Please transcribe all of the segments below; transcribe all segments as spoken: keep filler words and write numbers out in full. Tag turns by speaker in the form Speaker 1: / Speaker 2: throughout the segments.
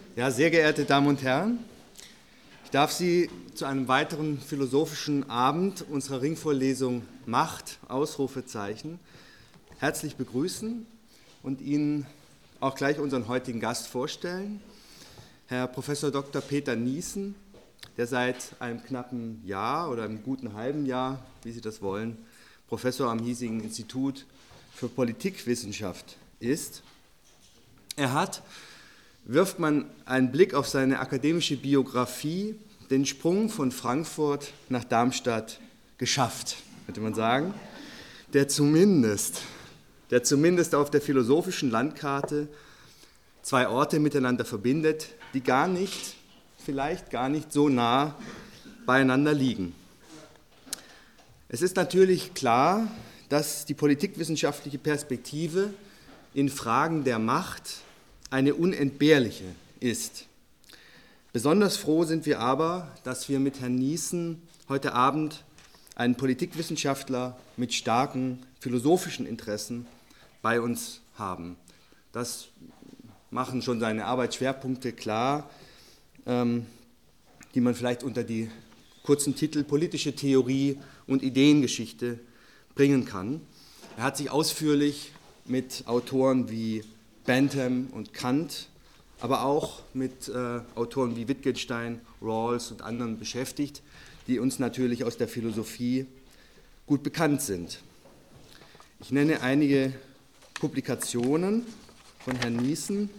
Speaker 1: Ja, sehr geehrte Damen und Herren, ich darf Sie zu einem weiteren philosophischen Abend unserer Ringvorlesung Macht, Ausrufezeichen, herzlich begrüßen und Ihnen auch gleich unseren heutigen Gast vorstellen, Herr Professor Doktor Peter Nießen, der seit einem knappen Jahr oder einem guten halben Jahr, wie Sie das wollen, Professor am hiesigen Institut für Politikwissenschaft ist. Er hat, wirft man einen Blick auf seine akademische Biografie, den Sprung von Frankfurt nach Darmstadt geschafft, könnte man sagen, der zumindest, der zumindest auf der philosophischen Landkarte zwei Orte miteinander verbindet, die gar nicht, vielleicht gar nicht so nah beieinander liegen. Es ist natürlich klar, dass die politikwissenschaftliche Perspektive in Fragen der Macht eine unentbehrliche ist. Besonders froh sind wir aber, dass wir mit Herrn Nießen heute Abend einen Politikwissenschaftler mit starken philosophischen Interessen bei uns haben. Das machen schon seine Arbeitsschwerpunkte klar, ähm, die man vielleicht unter die kurzen Titel Politische Theorie und Ideengeschichte bringen kann. Er hat sich ausführlich mit Autoren wie Bentham und Kant, aber auch mit äh, Autoren wie Wittgenstein, Rawls und anderen beschäftigt, die uns natürlich aus der Philosophie gut bekannt sind. Ich nenne einige Publikationen von Herrn Nießen.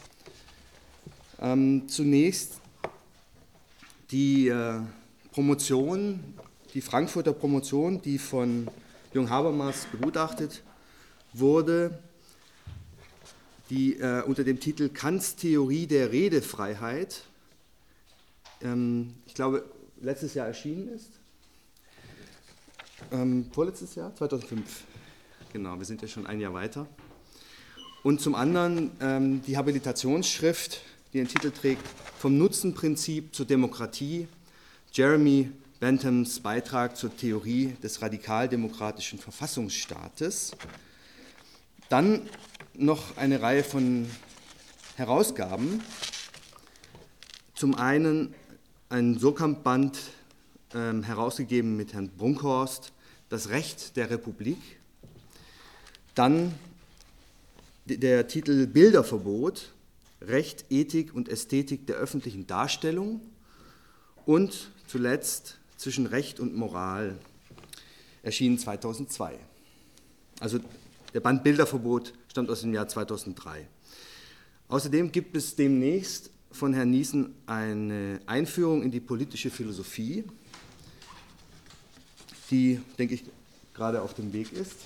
Speaker 1: Ähm, zunächst die äh, Promotion, die Frankfurter Promotion, die von Jung Habermas begutachtet wurde, die äh, unter dem Titel Kants Theorie der Redefreiheit, ähm, ich glaube, letztes Jahr erschienen ist. Ähm, vorletztes Jahr? zweitausendfünf. Genau, wir sind ja schon ein Jahr weiter. Und zum anderen ähm, die Habilitationsschrift, die den Titel trägt, Vom Nutzenprinzip zur Demokratie, Jeremy Benthams Beitrag zur Theorie des radikaldemokratischen Verfassungsstaates. Dann noch eine Reihe von Herausgaben. Zum einen ein Surkamp-Band äh, herausgegeben mit Herrn Brunkhorst, Das Recht der Republik. Dann der Titel Bilderverbot, Recht, Ethik und Ästhetik der öffentlichen Darstellung. Und zuletzt Zwischen Recht und Moral, erschienen zweitausendzwei. Also der Band Bilderverbot stammt aus dem Jahr zweitausenddrei. Außerdem gibt es demnächst von Herrn Nießen eine Einführung in die politische Philosophie, die, denke ich, gerade auf dem Weg ist.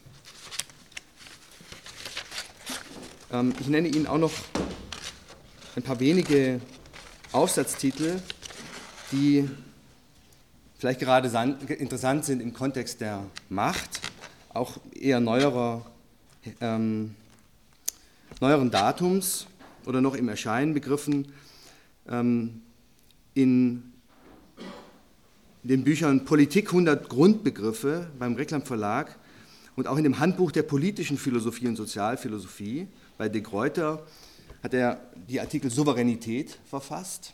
Speaker 1: Ähm, ich nenne Ihnen auch noch ein paar wenige Aufsatztitel, die vielleicht gerade interessant sind im Kontext der Macht, auch eher neuerer, ähm, neueren Datums oder noch im Erscheinen begriffen, ähm, in den Büchern Politik hundert Grundbegriffe beim Reklam Verlag und auch in dem Handbuch der politischen Philosophie und Sozialphilosophie bei de Gruyter hat er die Artikel Souveränität verfasst.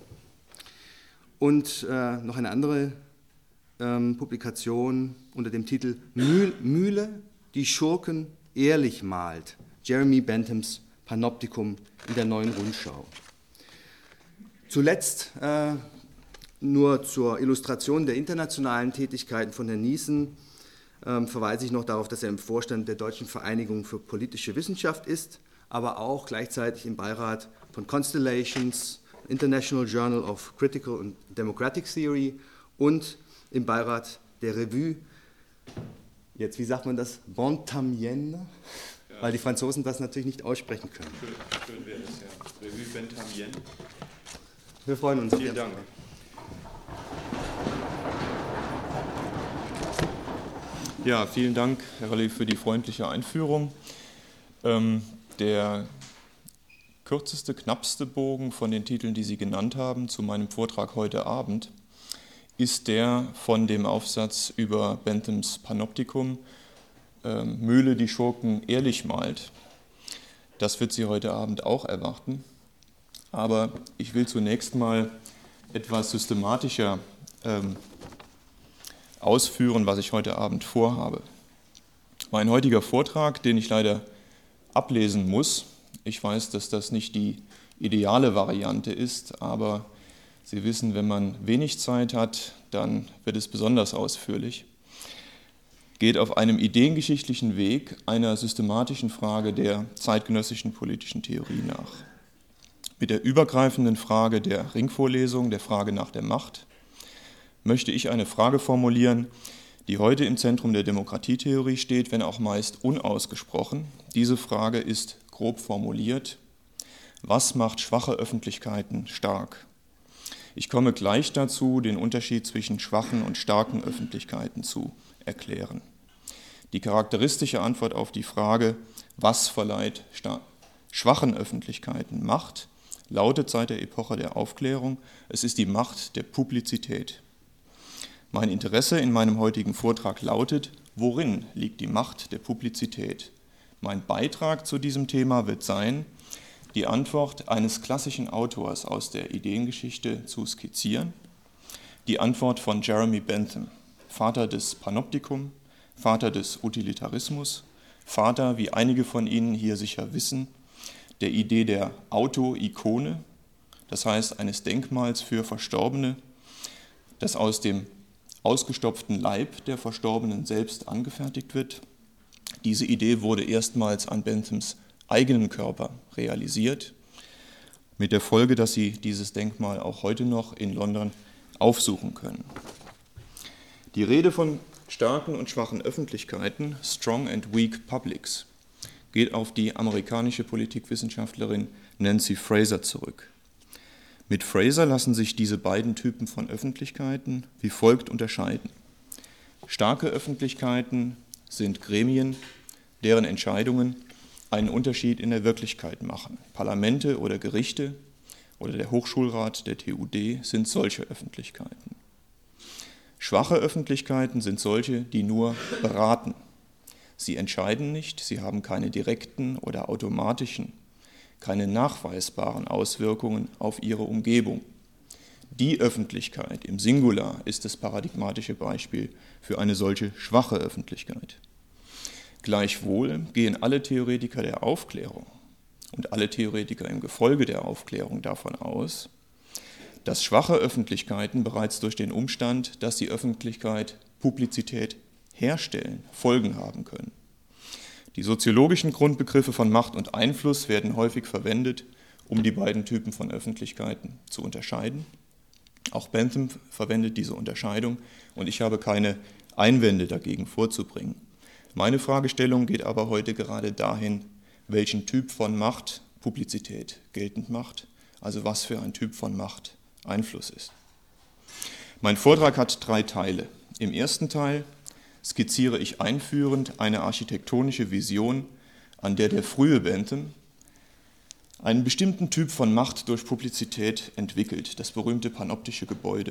Speaker 1: Und äh, noch eine andere ähm, Publikation unter dem Titel Mühle, die Schurken ehrlich malt. Jeremy Benthams Panoptikum in der Neuen Rundschau. Zuletzt äh, nur zur Illustration der internationalen Tätigkeiten von Herrn Nießen äh, verweise ich noch darauf, dass er im Vorstand der Deutschen Vereinigung für politische Wissenschaft ist, aber auch gleichzeitig im Beirat von Constellations, International Journal of Critical and Democratic Theory und im Beirat der Revue, jetzt wie sagt man das, Bentamienne, ja, weil die Franzosen das natürlich nicht aussprechen können.
Speaker 2: Schön, schön wäre es, ja. Revue Bentamienne.
Speaker 1: Wir freuen uns.
Speaker 2: Vielen Dank. Ja, vielen Dank, Herr Rallye, für die freundliche Einführung. Ähm, der kürzeste, knappste Bogen von den Titeln, die Sie genannt haben, zu meinem Vortrag heute Abend, ist der von dem Aufsatz über Benthams Panoptikum, äh, Mühle, die Schurken ehrlich malt. Das wird Sie heute Abend auch erwarten. aber ich will zunächst mal etwas systematischer ähm, ausführen, was ich heute Abend vorhabe. Mein heutiger Vortrag, den ich leider ablesen muss, ich weiß, dass das nicht die ideale Variante ist, aber Sie wissen, wenn man wenig Zeit hat, dann wird es besonders ausführlich, geht auf einem ideengeschichtlichen Weg einer systematischen Frage der zeitgenössischen politischen Theorie nach. Mit der übergreifenden Frage der Ringvorlesung, der Frage nach der Macht, möchte ich eine Frage formulieren, die heute im Zentrum der Demokratietheorie steht, wenn auch meist unausgesprochen. Diese Frage ist grob formuliert: Was macht schwache Öffentlichkeiten stark? Ich komme gleich dazu, den Unterschied zwischen schwachen und starken Öffentlichkeiten zu erklären. Die charakteristische Antwort auf die Frage, was verleiht schwachen Öffentlichkeiten Macht, lautet seit der Epoche der Aufklärung: Es ist die Macht der Publizität. Mein Interesse in meinem heutigen Vortrag lautet: Worin liegt die Macht der Publizität? Mein Beitrag zu diesem Thema wird sein, die Antwort eines klassischen Autors aus der Ideengeschichte zu skizzieren, die Antwort von Jeremy Bentham, Vater des Panoptikum, Vater des Utilitarismus, Vater, wie einige von Ihnen hier sicher wissen, der Idee der Auto-Ikone, das heißt eines Denkmals für Verstorbene, das aus dem ausgestopften Leib der Verstorbenen selbst angefertigt wird. Diese Idee wurde erstmals an Benthams eigenen Körper realisiert, mit der Folge, dass Sie dieses Denkmal auch heute noch in London aufsuchen können. Die Rede von starken und schwachen Öffentlichkeiten, Strong and Weak Publics, geht auf die amerikanische Politikwissenschaftlerin Nancy Fraser zurück. Mit Fraser lassen sich diese beiden Typen von Öffentlichkeiten wie folgt unterscheiden. Starke Öffentlichkeiten sind Gremien, deren Entscheidungen einen Unterschied in der Wirklichkeit machen. Parlamente oder Gerichte oder der Hochschulrat der T U D sind solche Öffentlichkeiten. Schwache Öffentlichkeiten sind solche, die nur beraten. Sie entscheiden nicht, sie haben keine direkten oder automatischen, keine nachweisbaren Auswirkungen auf ihre Umgebung. Die Öffentlichkeit im Singular ist das paradigmatische Beispiel für eine solche schwache Öffentlichkeit. Gleichwohl gehen alle Theoretiker der Aufklärung und alle Theoretiker im Gefolge der Aufklärung davon aus, dass schwache Öffentlichkeiten bereits durch den Umstand, dass die Öffentlichkeit Publizität herstellen, Folgen haben können. Die soziologischen Grundbegriffe von Macht und Einfluss werden häufig verwendet, um die beiden Typen von Öffentlichkeiten zu unterscheiden. Auch Bentham verwendet diese Unterscheidung und ich habe keine Einwände dagegen vorzubringen. Meine Fragestellung geht aber heute gerade dahin, welchen Typ von Macht Publizität geltend macht, also was für ein Typ von Macht Einfluss ist. Mein Vortrag hat drei Teile. Im ersten Teil skizziere ich einführend eine architektonische Vision, an der der frühe Bentham einen bestimmten Typ von Macht durch Publizität entwickelt, das berühmte panoptische Gebäude.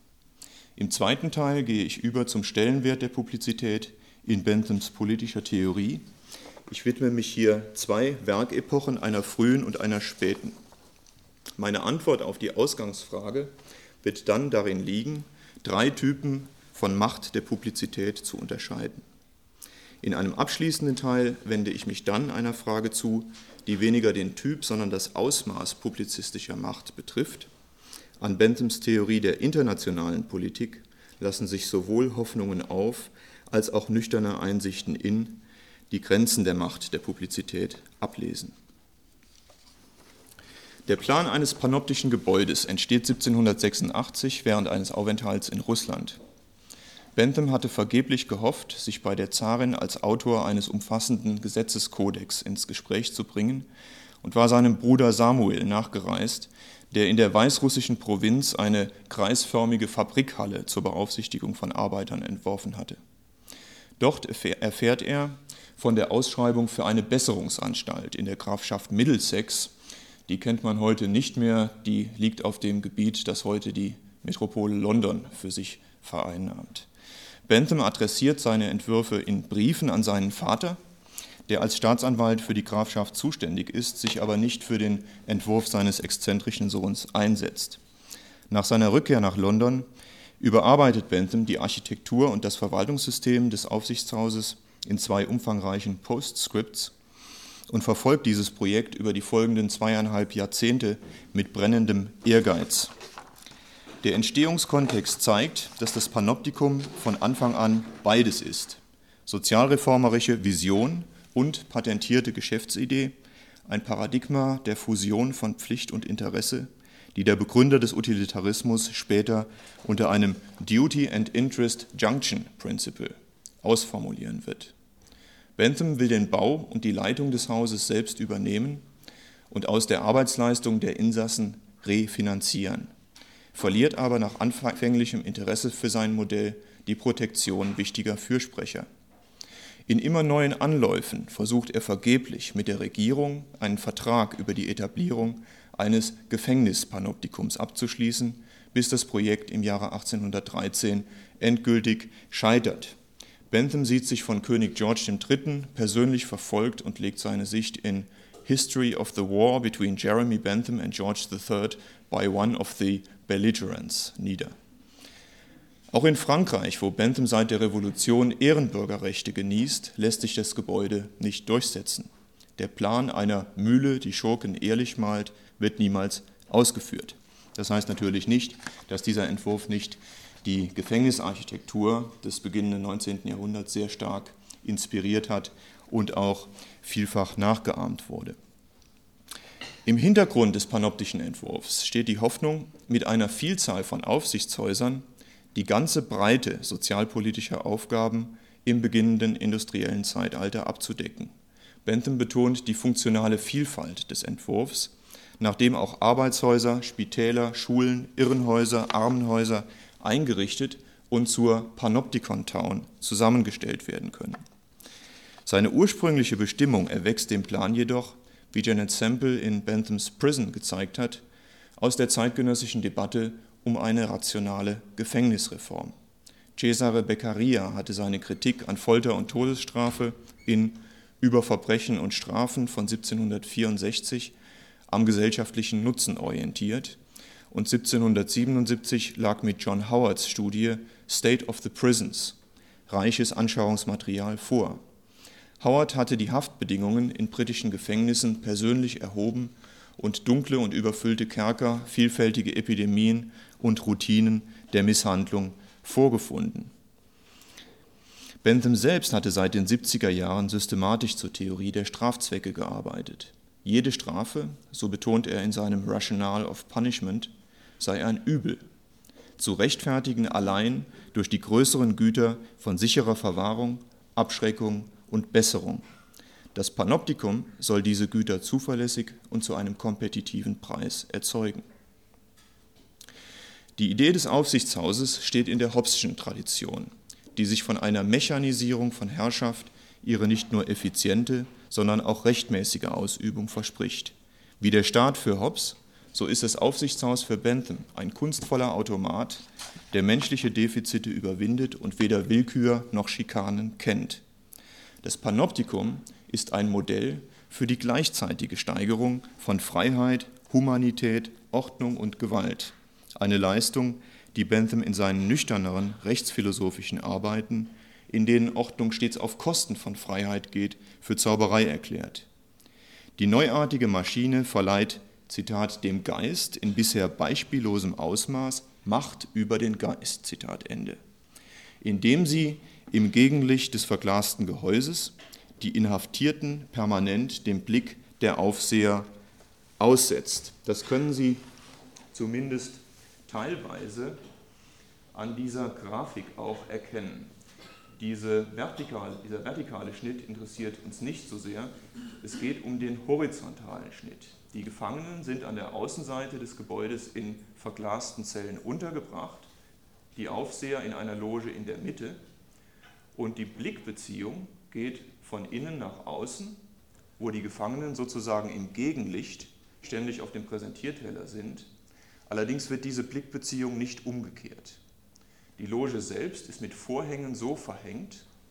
Speaker 2: Im zweiten Teil gehe ich über zum Stellenwert der Publizität in Benthams politischer Theorie. Ich widme mich hier zwei Werkepochen, einer frühen und einer späten. Meine Antwort auf die Ausgangsfrage wird dann darin liegen, drei Typen von Macht der Publizität zu unterscheiden. In einem abschließenden Teil wende ich mich dann einer Frage zu, die weniger den Typ, sondern das Ausmaß publizistischer Macht betrifft. An Benthams Theorie der internationalen Politik lassen sich sowohl Hoffnungen auf, als auch nüchterne Einsichten in die Grenzen der Macht der Publizität ablesen. Der Plan eines panoptischen Gebäudes entsteht siebzehnhundertsechsundachtzig während eines Aufenthalts in Russland. Bentham hatte vergeblich gehofft, sich bei der Zarin als Autor eines umfassenden Gesetzeskodex ins Gespräch zu bringen und war seinem Bruder Samuel nachgereist, der in der weißrussischen Provinz eine kreisförmige Fabrikhalle zur Beaufsichtigung von Arbeitern entworfen hatte. Dort erfährt er von der Ausschreibung für eine Besserungsanstalt in der Grafschaft Middlesex. Die kennt man heute nicht mehr, die liegt auf dem Gebiet, das heute die Metropole London für sich vereinnahmt. Bentham adressiert seine Entwürfe in Briefen an seinen Vater, der als Staatsanwalt für die Grafschaft zuständig ist, sich aber nicht für den Entwurf seines exzentrischen Sohns einsetzt. Nach seiner Rückkehr nach London überarbeitet Bentham die Architektur und das Verwaltungssystem des Aufsichtshauses in zwei umfangreichen Postscripts und verfolgt dieses Projekt über die folgenden zweieinhalb Jahrzehnte mit brennendem Ehrgeiz. Der Entstehungskontext zeigt, dass das Panoptikum von Anfang an beides ist: sozialreformerische Vision und patentierte Geschäftsidee, ein Paradigma der Fusion von Pflicht und Interesse, die der Begründer des Utilitarismus später unter einem Duty and Interest Junction Principle ausformulieren wird. Bentham will den Bau und die Leitung des Hauses selbst übernehmen und aus der Arbeitsleistung der Insassen refinanzieren, verliert aber nach anfänglichem Interesse für sein Modell die Protektion wichtiger Fürsprecher. In immer neuen Anläufen versucht er vergeblich mit der Regierung einen Vertrag über die Etablierung eines Gefängnispanoptikums abzuschließen, bis das Projekt im Jahre achtzehnhundertdreizehn endgültig scheitert. Bentham sieht sich von König George der Dritte persönlich verfolgt und legt seine Sicht in History of the War between Jeremy Bentham and George the Third by one of the belligerents nieder. Auch in Frankreich, wo Bentham seit der Revolution Ehrenbürgerrechte genießt, lässt sich das Gebäude nicht durchsetzen. Der Plan einer Mühle, die Schurken ehrlich malt, wird niemals ausgeführt. Das heißt natürlich nicht, dass dieser Entwurf nicht die Gefängnisarchitektur des beginnenden neunzehnten Jahrhunderts sehr stark inspiriert hat und auch vielfach nachgeahmt wurde. Im Hintergrund des panoptischen Entwurfs steht die Hoffnung, mit einer Vielzahl von Aufsichtshäusern die ganze Breite sozialpolitischer Aufgaben im beginnenden industriellen Zeitalter abzudecken. Bentham betont die funktionale Vielfalt des Entwurfs, nachdem auch Arbeitshäuser, Spitäler, Schulen, Irrenhäuser, Armenhäuser eingerichtet und zur Panopticon Town zusammengestellt werden können. Seine ursprüngliche Bestimmung erwächst dem Plan jedoch, wie Janet Semple in Benthams Prison gezeigt hat, aus der zeitgenössischen Debatte um eine rationale Gefängnisreform. Cesare Beccaria hatte seine Kritik an Folter und Todesstrafe in Über Verbrechen und Strafen von siebzehnhundertvierundsechzig am gesellschaftlichen Nutzen orientiert und siebzehnhundertsiebenundsiebzig lag mit John Howards Studie State of the Prisons reiches Anschauungsmaterial vor. Howard hatte die Haftbedingungen in britischen Gefängnissen persönlich erhoben und dunkle und überfüllte Kerker, vielfältige Epidemien und Routinen der Misshandlung vorgefunden. Bentham selbst hatte seit den siebziger Jahren systematisch zur Theorie der Strafzwecke gearbeitet. Jede Strafe, so betont er in seinem Rationale of Punishment, sei ein Übel, zu rechtfertigen allein durch die größeren Güter von sicherer Verwahrung, Abschreckung und Besserung. Das Panoptikum soll diese Güter zuverlässig und zu einem kompetitiven Preis erzeugen. Die Idee des Aufsichtshauses steht in der Hobbes'schen Tradition, die sich von einer Mechanisierung von Herrschaft ihre nicht nur effiziente, sondern auch rechtmäßige Ausübung verspricht. Wie der Staat für Hobbes, so ist das Aufsichtshaus für Bentham ein kunstvoller Automat, der menschliche Defizite überwindet und weder Willkür noch Schikanen kennt. Das Panoptikum ist ein Modell für die gleichzeitige Steigerung von Freiheit, Humanität, Ordnung und Gewalt. Eine Leistung, die Bentham in seinen nüchterneren rechtsphilosophischen Arbeiten, in denen Ordnung stets auf Kosten von Freiheit geht, für Zauberei erklärt. Die neuartige Maschine verleiht, Zitat, dem Geist in bisher beispiellosem Ausmaß Macht über den Geist, Zitat Ende, indem sie im Gegenlicht des verglasten Gehäuses die Inhaftierten permanent dem Blick der Aufseher aussetzt. Das können Sie zumindest teilweise an dieser Grafik auch erkennen. Diese vertikal, dieser vertikale Schnitt interessiert uns nicht so sehr. Es geht um den horizontalen Schnitt. Die Gefangenen sind an der Außenseite des Gebäudes in verglasten Zellen untergebracht, die Aufseher in einer Loge in der Mitte und die Blickbeziehung geht von innen nach außen, wo die Gefangenen sozusagen im Gegenlicht ständig auf dem Präsentierteller sind. Allerdings wird diese Blickbeziehung nicht umgekehrt. Die Loge selbst ist mit Vorhängen so verhängt,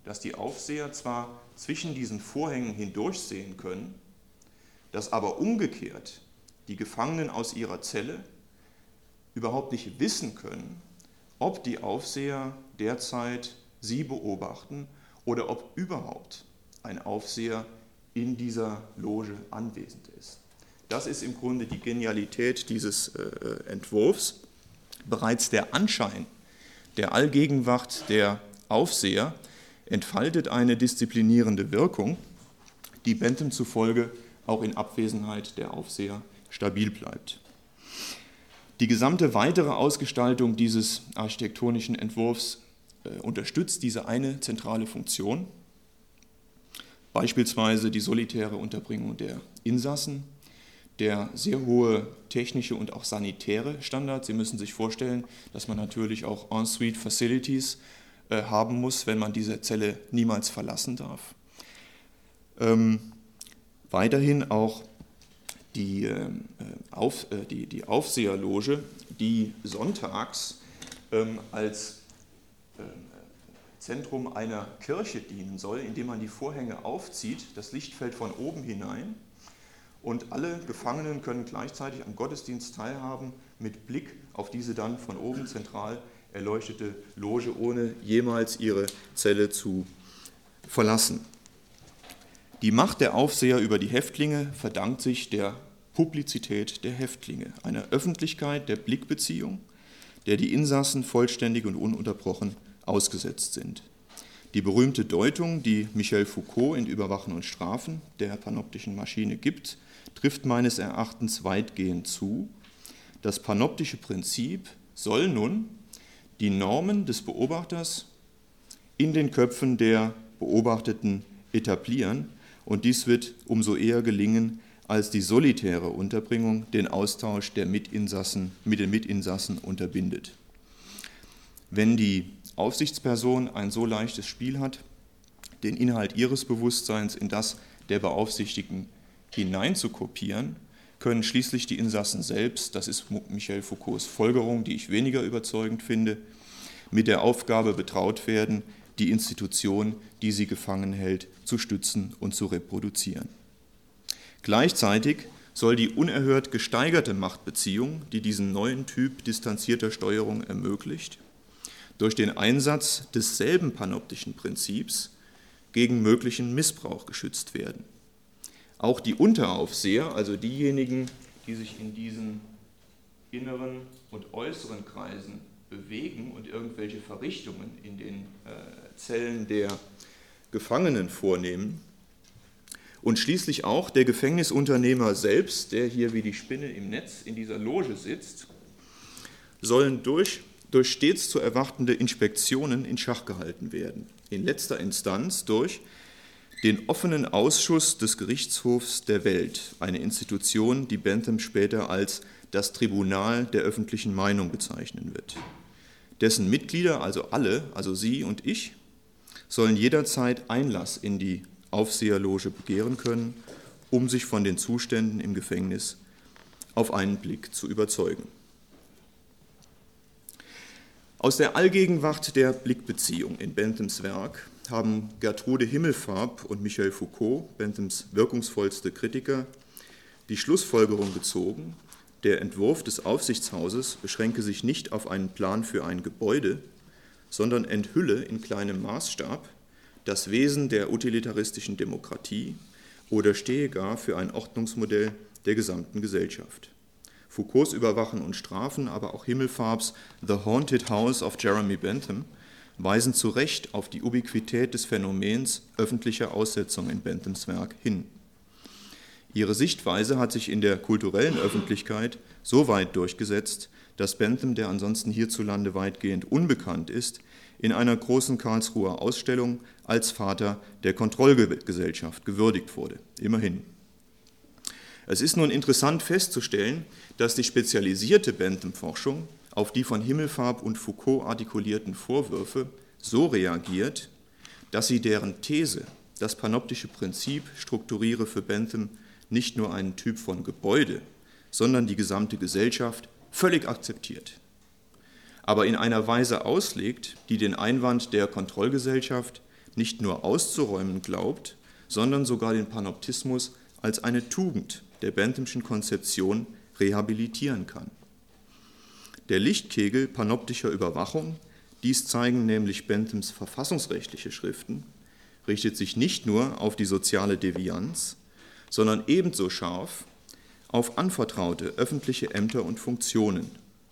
Speaker 2: dass die Aufseher zwar zwischen diesen Vorhängen hindurchsehen können, dass aber umgekehrt die Gefangenen aus ihrer Zelle überhaupt nicht wissen können, ob die Aufseher derzeit sie beobachten oder ob überhaupt ein Aufseher in dieser Loge anwesend ist. Das ist im Grunde die Genialität dieses äh, Entwurfs. Bereits der Anschein der Allgegenwart der Aufseher entfaltet eine disziplinierende Wirkung, die Bentham zufolge auch in Abwesenheit der Aufseher stabil bleibt. Die gesamte weitere Ausgestaltung dieses architektonischen Entwurfs äh, unterstützt diese eine zentrale Funktion, beispielsweise die solitäre Unterbringung der Insassen, der sehr hohe technische und auch sanitäre Standard. Sie müssen sich vorstellen, dass man natürlich auch En-Suite Facilities äh, haben muss, wenn man diese Zelle niemals verlassen darf. Ähm, weiterhin auch die, äh, auf, äh, die, die Aufseherloge, die sonntags ähm, als äh, Zentrum einer Kirche dienen soll, indem man die Vorhänge aufzieht, das Licht fällt von oben hinein und alle Gefangenen können gleichzeitig am Gottesdienst teilhaben mit Blick auf diese dann von oben zentral erleuchtete Loge, ohne jemals ihre Zelle zu verlassen. Die Macht der Aufseher über die Häftlinge verdankt sich der Publizität der Häftlinge, einer Öffentlichkeit der Blickbeziehung, der die Insassen vollständig und ununterbrochen ausgesetzt sind. Die berühmte Deutung, die Michel Foucault in Überwachen und Strafen der panoptischen Maschine gibt, trifft meines Erachtens weitgehend zu. Das panoptische Prinzip soll nun die Normen des Beobachters in den Köpfen der Beobachteten etablieren, und dies wird umso eher gelingen, als die solitäre Unterbringung den Austausch der Mitinsassen mit den Mitinsassen unterbindet. Wenn die Aufsichtsperson ein so leichtes Spiel hat, den Inhalt ihres Bewusstseins in das der Beaufsichtigten hineinzukopieren, können schließlich die Insassen selbst, das ist Michel Foucaults Folgerung, die ich weniger überzeugend finde, mit der Aufgabe betraut werden, die Institution, die sie gefangen hält, zu stützen und zu reproduzieren. Gleichzeitig soll die unerhört gesteigerte Machtbeziehung, die diesen neuen Typ distanzierter Steuerung ermöglicht, durch den Einsatz desselben panoptischen Prinzips gegen möglichen Missbrauch geschützt werden. Auch die Unteraufseher, also diejenigen, die sich in diesen inneren und äußeren Kreisen bewegen und irgendwelche Verrichtungen in den äh, Zellen der Gefangenen vornehmen, und schließlich auch der Gefängnisunternehmer selbst, der hier wie die Spinne im Netz in dieser Loge sitzt, sollen durch, durch stets zu erwartende Inspektionen in Schach gehalten werden. In letzter Instanz durch den offenen Ausschuss des Gerichtshofs der Welt, eine Institution, die Bentham später als das Tribunal der öffentlichen Meinung bezeichnen wird. Dessen Mitglieder, also alle, also Sie und ich, sollen jederzeit Einlass in die Aufseherloge begehren können, um sich von den Zuständen im Gefängnis auf einen Blick zu überzeugen. Aus der Allgegenwart der Blickbeziehung in Benthams Werk haben Gertrude Himmelfarb und Michel Foucault, Benthams wirkungsvollste Kritiker, die Schlussfolgerung gezogen, der Entwurf des Aufsichtshauses beschränke sich nicht auf einen Plan für ein Gebäude, sondern enthülle in kleinem Maßstab das Wesen der utilitaristischen Demokratie oder stehe gar für ein Ordnungsmodell der gesamten Gesellschaft. Foucaults Überwachen und Strafen, aber auch Himmelfarbs The Haunted House of Jeremy Bentham weisen zu Recht auf die Ubiquität des Phänomens öffentlicher Aussetzung in Benthams Werk hin. Ihre Sichtweise hat sich in der kulturellen Öffentlichkeit so weit durchgesetzt, dass Bentham, der ansonsten hierzulande weitgehend unbekannt ist, in einer großen Karlsruher Ausstellung als Vater der Kontrollgesellschaft gewürdigt wurde. Immerhin. Es ist nun interessant festzustellen, dass die spezialisierte Bentham-Forschung auf die von Himmelfarb und Foucault artikulierten Vorwürfe so reagiert, dass sie deren These, das panoptische Prinzip strukturiere für Bentham nicht nur einen Typ von Gebäude, sondern die gesamte Gesellschaft völlig akzeptiert, aber in einer Weise auslegt, die den Einwand der Kontrollgesellschaft nicht nur auszuräumen glaubt, sondern sogar den Panoptismus als eine Tugend der Benthamschen Konzeption rehabilitieren kann. Der Lichtkegel panoptischer Überwachung, dies zeigen nämlich Benthams verfassungsrechtliche Schriften, richtet sich nicht nur auf die soziale Devianz, sondern ebenso scharf auf anvertraute öffentliche Ämter und Funktionen.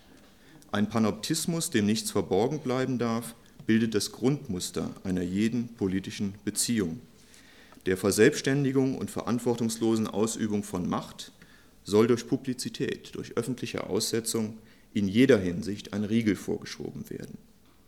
Speaker 2: Ein Panoptismus, dem nichts verborgen bleiben darf, bildet das Grundmuster einer jeden politischen Beziehung. Der Verselbstständigung und verantwortungslosen Ausübung von Macht soll durch Publizität, durch öffentliche Aussetzung in jeder Hinsicht ein Riegel vorgeschoben werden.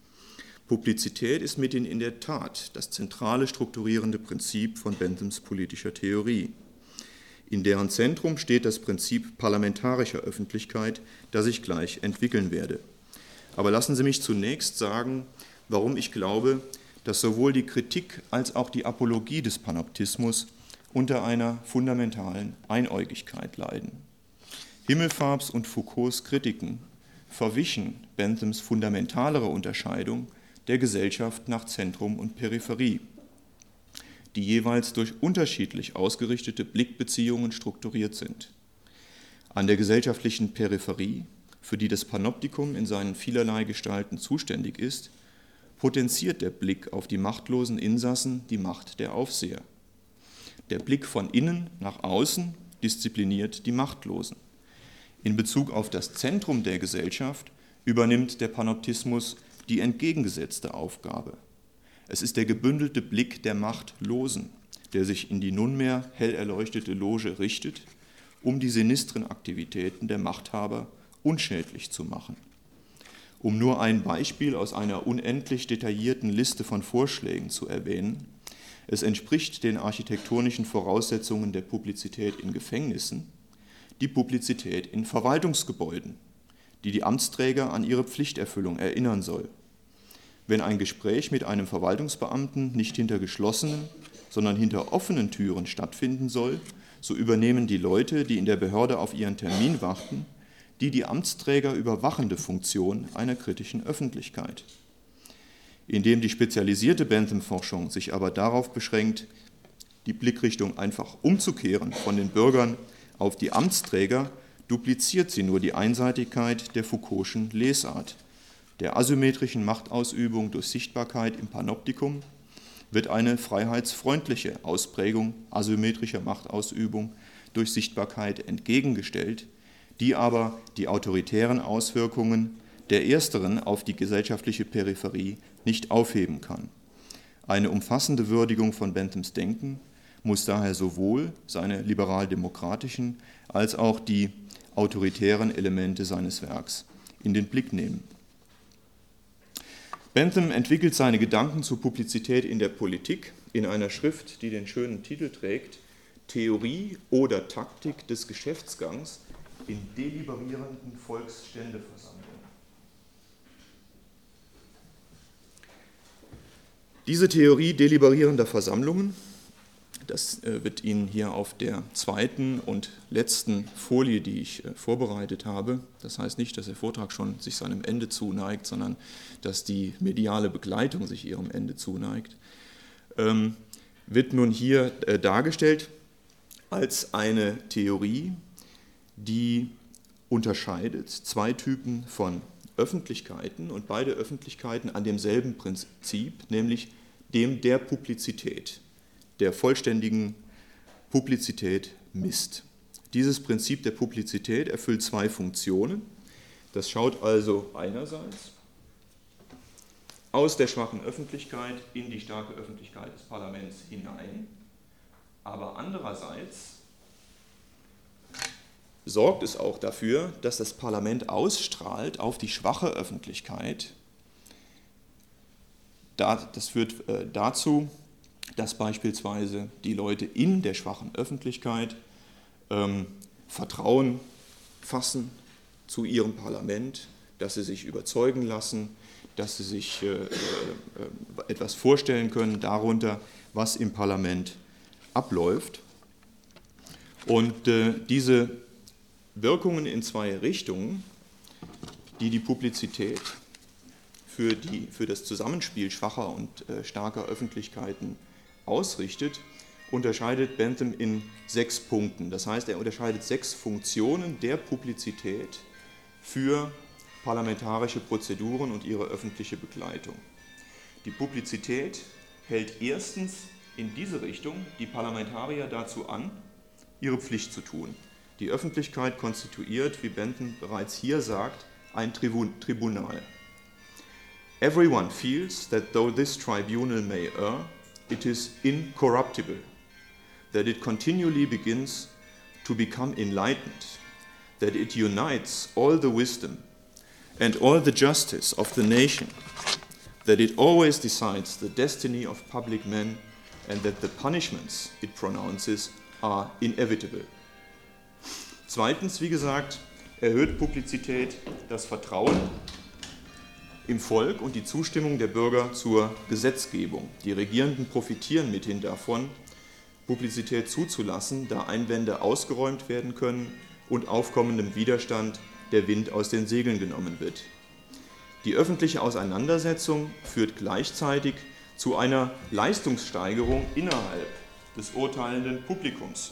Speaker 2: Publizität ist mithin in der Tat das zentrale strukturierende Prinzip von Benthams politischer Theorie. In deren Zentrum steht das Prinzip parlamentarischer Öffentlichkeit, das ich gleich entwickeln werde. Aber lassen Sie mich zunächst sagen, warum ich glaube, dass sowohl die Kritik als auch die Apologie des Panoptismus unter einer fundamentalen Einäugigkeit leiden. Himmelfarbs und Foucaults Kritiken verwischen Benthams fundamentalere Unterscheidung der Gesellschaft nach Zentrum und Peripherie, die jeweils durch unterschiedlich ausgerichtete Blickbeziehungen strukturiert sind. An der gesellschaftlichen Peripherie, für die das Panoptikum in seinen vielerlei Gestalten zuständig ist, potenziert der Blick auf die machtlosen Insassen die Macht der Aufseher. Der Blick von innen nach außen diszipliniert die Machtlosen. In Bezug auf das Zentrum der Gesellschaft übernimmt der Panoptismus die entgegengesetzte Aufgabe. Es ist der gebündelte Blick der Machtlosen, der sich in die nunmehr hell erleuchtete Loge richtet, um die sinistren Aktivitäten der Machthaber unschädlich zu machen. Um nur ein Beispiel aus einer unendlich detaillierten Liste von Vorschlägen zu erwähnen: Es entspricht den architektonischen Voraussetzungen der Publizität in Gefängnissen die Publizität in Verwaltungsgebäuden, die die Amtsträger an ihre Pflichterfüllung erinnern soll. Wenn ein Gespräch mit einem Verwaltungsbeamten nicht hinter geschlossenen, sondern hinter offenen Türen stattfinden soll, so übernehmen die Leute, die in der Behörde auf ihren Termin warten, die die Amtsträger überwachende Funktion einer kritischen Öffentlichkeit. Indem die spezialisierte Bentham-Forschung sich aber darauf beschränkt, die Blickrichtung einfach umzukehren von den Bürgern auf die Amtsträger, dupliziert sie nur die Einseitigkeit der Foucault'schen Lesart. Der asymmetrischen Machtausübung durch Sichtbarkeit im Panoptikum wird eine freiheitsfreundliche Ausprägung asymmetrischer Machtausübung durch Sichtbarkeit entgegengestellt, die aber die autoritären Auswirkungen der ersteren auf die gesellschaftliche Peripherie nicht aufheben kann. Eine umfassende Würdigung von Benthams Denken muss daher sowohl seine liberal-demokratischen als auch die autoritären Elemente seines Werks in den Blick nehmen. Bentham entwickelt seine Gedanken zur Publizität in der Politik in einer Schrift, die den schönen Titel trägt: Theorie oder Taktik des Geschäftsgangs in deliberierenden Volksständeversammlungen. Diese Theorie deliberierender Versammlungen, das wird Ihnen hier auf der zweiten und letzten Folie, die ich vorbereitet habe, das heißt nicht, dass der Vortrag schon sich seinem Ende zuneigt, sondern dass die mediale Begleitung sich ihrem Ende zuneigt, wird nun hier dargestellt als eine Theorie, die unterscheidet zwei Typen von Öffentlichkeiten und beide Öffentlichkeiten an demselben Prinzip, nämlich dem der Publizität, der vollständigen Publizität misst. Dieses Prinzip der Publizität erfüllt zwei Funktionen. Das schaut also einerseits aus der schwachen Öffentlichkeit in die starke Öffentlichkeit des Parlaments hinein, aber andererseits sorgt es auch dafür, dass das Parlament ausstrahlt auf die schwache Öffentlichkeit. Das führt dazu, dass beispielsweise die Leute in der schwachen Öffentlichkeit ähm, Vertrauen fassen zu ihrem Parlament, dass sie sich überzeugen lassen, dass sie sich äh, äh, etwas vorstellen können darunter, was im Parlament abläuft. Und äh, diese Wirkungen in zwei Richtungen, die die Publizität für, die, für das Zusammenspiel schwacher und äh, starker Öffentlichkeiten ausrichtet, unterscheidet Bentham in sechs Punkten. Das heißt, er unterscheidet sechs Funktionen der Publizität für parlamentarische Prozeduren und ihre öffentliche Begleitung. Die Publizität hält erstens in diese Richtung die Parlamentarier dazu an, ihre Pflicht zu tun. Die Öffentlichkeit konstituiert, wie Bentham bereits hier sagt, ein Tribunal. Everyone feels that though this tribunal may err, it is incorruptible, that it continually begins to become enlightened, that it unites all the wisdom and all the justice of the nation, that it always decides the destiny of public men, and that the punishments it pronounces are inevitable. Zweitens, wie gesagt, erhöht Publizität das Vertrauen im Volk und die Zustimmung der Bürger zur Gesetzgebung. Die Regierenden profitieren mithin davon, Publizität zuzulassen, da Einwände ausgeräumt werden können und aufkommendem Widerstand der Wind aus den Segeln genommen wird. Die öffentliche Auseinandersetzung führt gleichzeitig zu einer Leistungssteigerung innerhalb des urteilenden Publikums.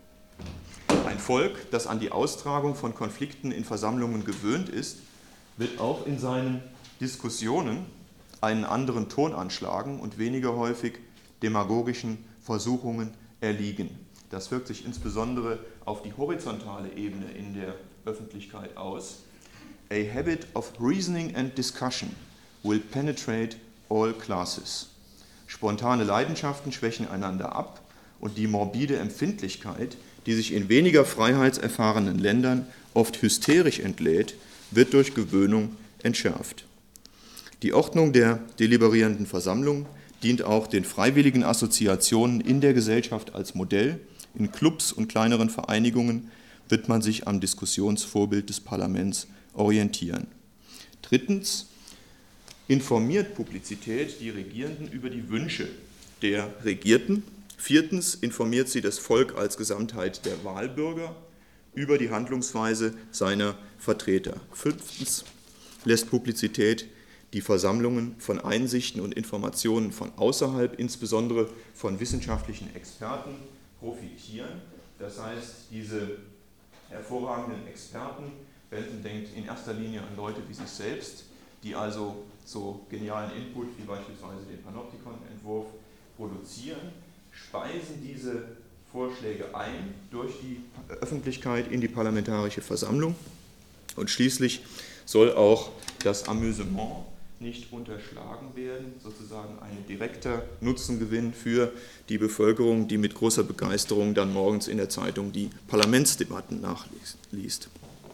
Speaker 2: Ein Volk, das an die Austragung von Konflikten in Versammlungen gewöhnt ist, wird auch in seinen Diskussionen einen anderen Ton anschlagen und weniger häufig demagogischen Versuchungen erliegen. Das wirkt sich insbesondere auf die horizontale Ebene in der Öffentlichkeit aus. A habit of reasoning and discussion will penetrate all classes. Spontane Leidenschaften schwächen einander ab und die morbide Empfindlichkeit, die sich in weniger freiheitserfahrenen Ländern oft hysterisch entlädt, wird durch Gewöhnung entschärft. Die Ordnung der deliberierenden Versammlung dient auch den freiwilligen Assoziationen in der Gesellschaft als Modell. In Clubs und kleineren Vereinigungen wird man sich am Diskussionsvorbild des Parlaments orientieren. Drittens informiert Publizität die Regierenden über die Wünsche der Regierten. Viertens informiert sie das Volk als Gesamtheit der Wahlbürger über die Handlungsweise seiner Vertreter. Fünftens lässt Publizität die Versammlungen von Einsichten und Informationen von außerhalb, insbesondere von wissenschaftlichen Experten, profitieren. Das heißt, diese hervorragenden Experten, Bentham denkt in erster Linie an Leute wie sich selbst, die also so genialen Input wie beispielsweise den Panoptikon-Entwurf produzieren, speisen diese Vorschläge ein durch die Öffentlichkeit in die parlamentarische Versammlung und schließlich soll auch das Amüsement nicht unterschlagen werden, sozusagen ein direkter Nutzengewinn für die Bevölkerung, die mit großer Begeisterung dann morgens in der Zeitung die Parlamentsdebatten nachliest.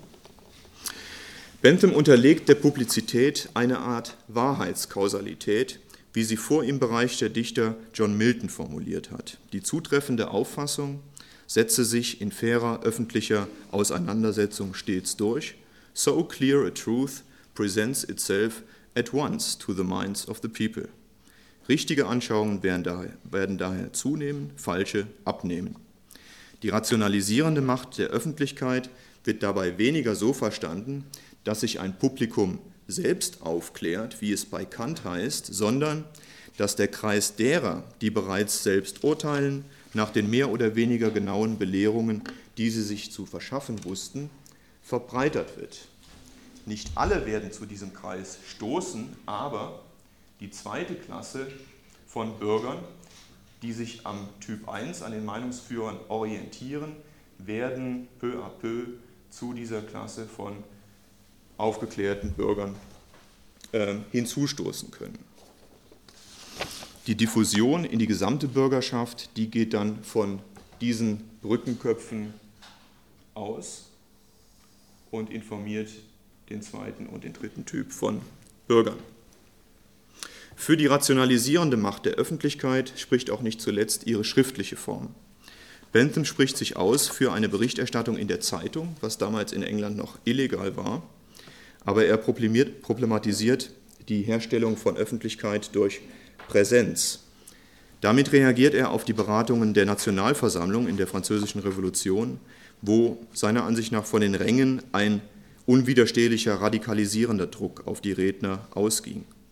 Speaker 2: Bentham unterlegt der Publizität eine Art Wahrheitskausalität, wie sie vor ihm bereits der Dichter John Milton formuliert hat. Die zutreffende Auffassung setze sich in fairer öffentlicher Auseinandersetzung stets durch. So clear a truth presents itself at once to the minds of the people. Richtige Anschauungen werden daher, werden daher zunehmen, falsche abnehmen. Die rationalisierende Macht der Öffentlichkeit wird dabei weniger so verstanden, dass sich ein Publikum selbst aufklärt, wie es bei Kant heißt, sondern dass der Kreis derer, die bereits selbst urteilen, nach den mehr oder weniger genauen Belehrungen, die sie sich zu verschaffen wussten, verbreitert wird. Nicht alle werden zu diesem Kreis stoßen, aber die zweite Klasse von Bürgern, die sich am Typ eins, an den Meinungsführern orientieren, werden peu à peu zu dieser Klasse von aufgeklärten Bürgern äh, hinzustoßen können. Die Diffusion in die gesamte Bürgerschaft, die geht dann von diesen Brückenköpfen aus und informiert den zweiten und den dritten Typ von Bürgern. Für die rationalisierende Macht der Öffentlichkeit spricht auch nicht zuletzt ihre schriftliche Form. Bentham spricht sich aus für eine Berichterstattung in der Zeitung, was damals in England noch illegal war, aber er problematisiert die Herstellung von Öffentlichkeit durch Präsenz. Damit reagiert er auf die Beratungen der Nationalversammlung in der Französischen Revolution, wo seiner Ansicht nach von den Rängen ein unwiderstehlicher radikalisierender Druck auf die Redner ausging.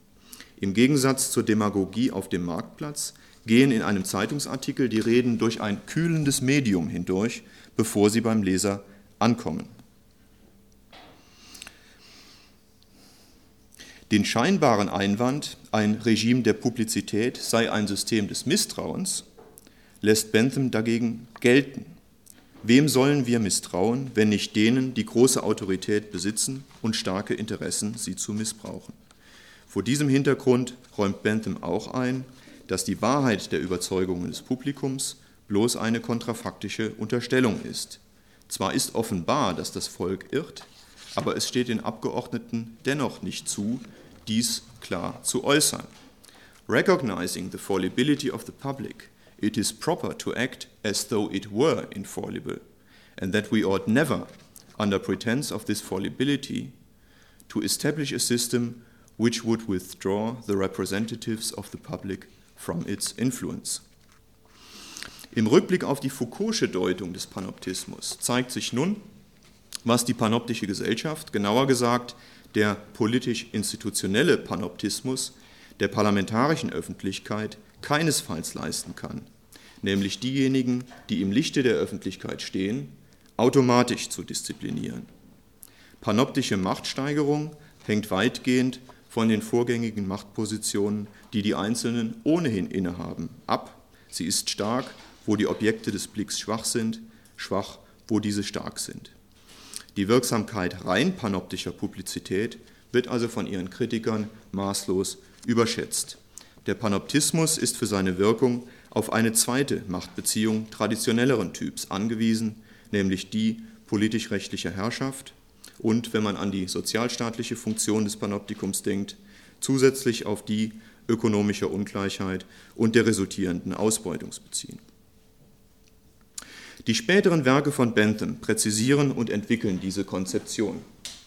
Speaker 2: Im Gegensatz zur Demagogie auf dem Marktplatz gehen in einem Zeitungsartikel die Reden durch ein kühlendes Medium hindurch, bevor sie beim Leser ankommen. Den scheinbaren Einwand, ein Regime der Publizität sei ein System des Misstrauens, lässt Bentham dagegen gelten. Wem sollen wir misstrauen, wenn nicht denen, die große Autorität besitzen und starke Interessen, sie zu missbrauchen? Vor diesem Hintergrund räumt Bentham auch ein, dass die Wahrheit der Überzeugungen des Publikums bloß eine kontrafaktische Unterstellung ist. Zwar ist offenbar, dass das Volk irrt, aber es steht den Abgeordneten dennoch nicht zu, dies klar zu äußern. Recognizing the fallibility of the public, it is proper to act as though it were infallible, and that we ought never, under pretense of this fallibility, to establish a system which would withdraw the representatives of the public from its influence. Im Rückblick auf die Foucault'sche Deutung des Panoptismus zeigt sich nun, was die panoptische Gesellschaft, genauer gesagt der politisch-institutionelle Panoptismus der parlamentarischen Öffentlichkeit keinesfalls leisten kann, nämlich diejenigen, die im Lichte der Öffentlichkeit stehen, automatisch zu disziplinieren. Panoptische Machtsteigerung hängt weitgehend von den vorgängigen Machtpositionen, die die Einzelnen ohnehin innehaben, ab. Sie ist stark, wo die Objekte des Blicks schwach sind, schwach, wo diese stark sind. Die Wirksamkeit rein panoptischer Publizität wird also von ihren Kritikern maßlos überschätzt. Der Panoptismus ist für seine Wirkung auf eine zweite Machtbeziehung traditionelleren Typs angewiesen, nämlich die politisch-rechtlicher Herrschaft und, wenn man an die sozialstaatliche Funktion des Panoptikums denkt, zusätzlich auf die ökonomischer Ungleichheit und der resultierenden Ausbeutungsbeziehung. Die späteren Werke von Bentham präzisieren und entwickeln diese Konzeption.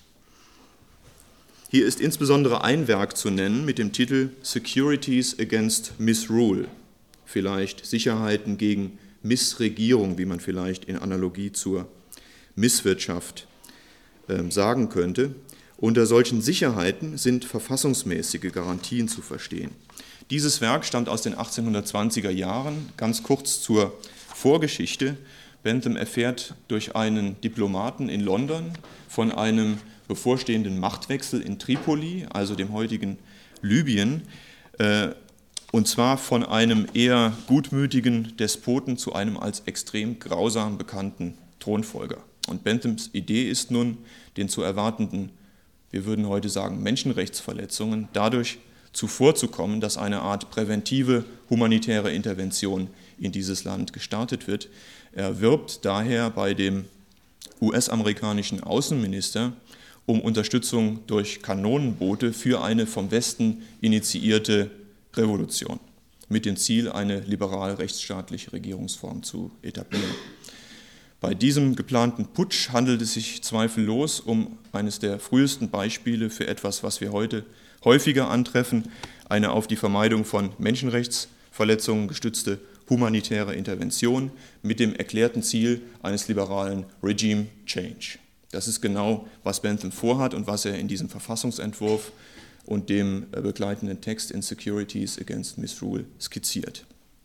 Speaker 2: Hier ist insbesondere ein Werk zu nennen mit dem Titel Securities against Misrule, vielleicht Sicherheiten gegen Missregierung, wie man vielleicht in Analogie zur Misswirtschaft äh, sagen könnte. Unter solchen Sicherheiten sind verfassungsmäßige Garantien zu verstehen. Dieses Werk stammt aus den achtzehnhundertzwanziger Jahren, ganz kurz zur Vorgeschichte. Bentham erfährt durch einen Diplomaten in London von einem bevorstehenden Machtwechsel in Tripoli, also dem heutigen Libyen, äh, und zwar von einem eher gutmütigen Despoten zu einem als extrem grausam bekannten Thronfolger. Und Benthams Idee ist nun, den zu erwartenden, wir würden heute sagen, Menschenrechtsverletzungen dadurch zuvorzukommen, dass eine Art präventive humanitäre Intervention in dieses Land gestartet wird. Er wirbt daher bei dem U S-amerikanischen Außenminister um Unterstützung durch Kanonenboote für eine vom Westen initiierte Revolution mit dem Ziel, eine liberal-rechtsstaatliche Regierungsform zu etablieren. Bei diesem geplanten Putsch handelt es sich zweifellos um eines der frühesten Beispiele für etwas, was wir heute häufiger antreffen, eine auf die Vermeidung von Menschenrechtsverletzungen gestützte humanitäre Intervention mit dem erklärten Ziel eines liberalen Regime Change. Das ist genau, was Bentham vorhat und was er in diesem Verfassungsentwurf und dem begleitenden Text in Securities Against Misrule skizziert.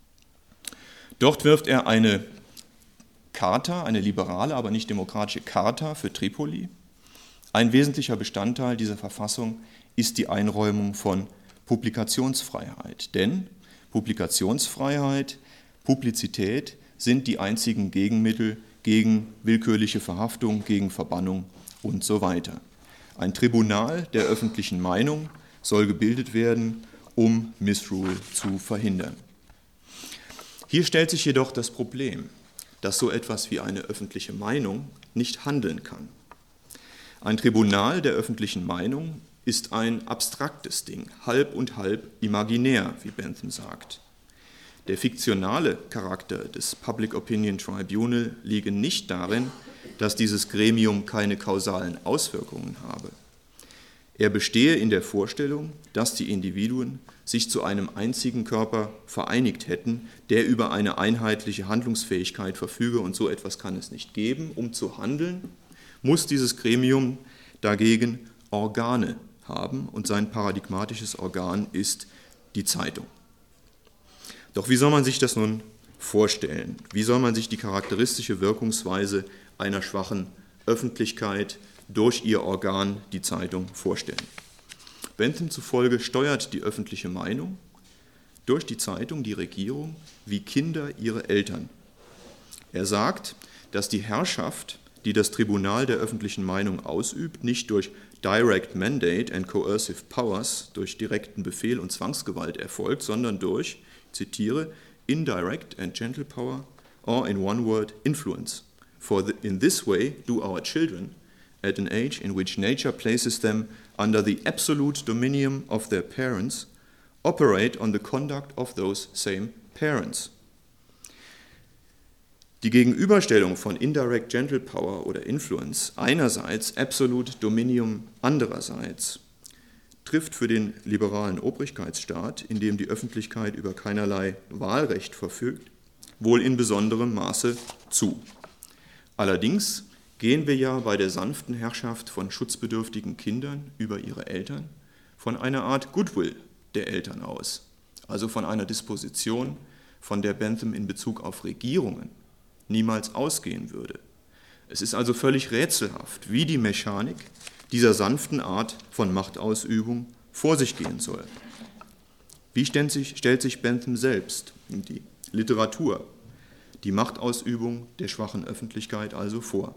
Speaker 2: Dort wirft er eine Charta, eine liberale, aber nicht demokratische Charta für Tripoli. Ein wesentlicher Bestandteil dieser Verfassung ist die Einräumung von Publikationsfreiheit, denn Publikationsfreiheit, Publizität sind die einzigen Gegenmittel gegen willkürliche Verhaftung, gegen Verbannung und so weiter. Ein Tribunal der öffentlichen Meinung soll gebildet werden, um Misrule zu verhindern. Hier stellt sich jedoch das Problem, dass so etwas wie eine öffentliche Meinung nicht handeln kann. Ein Tribunal der öffentlichen Meinung ist ein abstraktes Ding, halb und halb imaginär, wie Bentham sagt. Der fiktionale Charakter des Public Opinion Tribunal liege nicht darin, dass dieses Gremium keine kausalen Auswirkungen habe. Er bestehe in der Vorstellung, dass die Individuen sich zu einem einzigen Körper vereinigt hätten, der über eine einheitliche Handlungsfähigkeit verfüge, und so etwas kann es nicht geben. Um zu handeln, muss dieses Gremium dagegen Organe haben und sein paradigmatisches Organ ist die Zeitung. Doch wie soll man sich das nun vorstellen? Wie soll man sich die charakteristische Wirkungsweise einer schwachen Öffentlichkeit durch ihr Organ, die Zeitung, vorstellen? Bentham zufolge steuert die öffentliche Meinung durch die Zeitung die Regierung wie Kinder ihre Eltern. Er sagt, dass die Herrschaft, die das Tribunal der öffentlichen Meinung ausübt, nicht durch Direct Mandate and Coercive Powers, durch direkten Befehl und Zwangsgewalt erfolgt, sondern durch, ich zitiere, Indirect and Gentle Power, or in one word, influence. For the, in this way do our children, at an age in which nature places them under the absolute dominion of their parents, operate on the conduct of those same parents. Die Gegenüberstellung von Indirect Gentle Power oder Influence einerseits, Absolute Dominium andererseits, trifft für den liberalen Obrigkeitsstaat, in dem die Öffentlichkeit über keinerlei Wahlrecht verfügt, wohl in besonderem Maße zu. Allerdings gehen wir ja bei der sanften Herrschaft von schutzbedürftigen Kindern über ihre Eltern von einer Art Goodwill der Eltern aus, also von einer Disposition, von der Bentham in Bezug auf Regierungen niemals ausgehen würde. Es ist also völlig rätselhaft, wie die Mechanik dieser sanften Art von Machtausübung vor sich gehen soll. Wie stellt sich, stellt sich Bentham selbst in die Literatur, die Machtausübung der schwachen Öffentlichkeit also vor?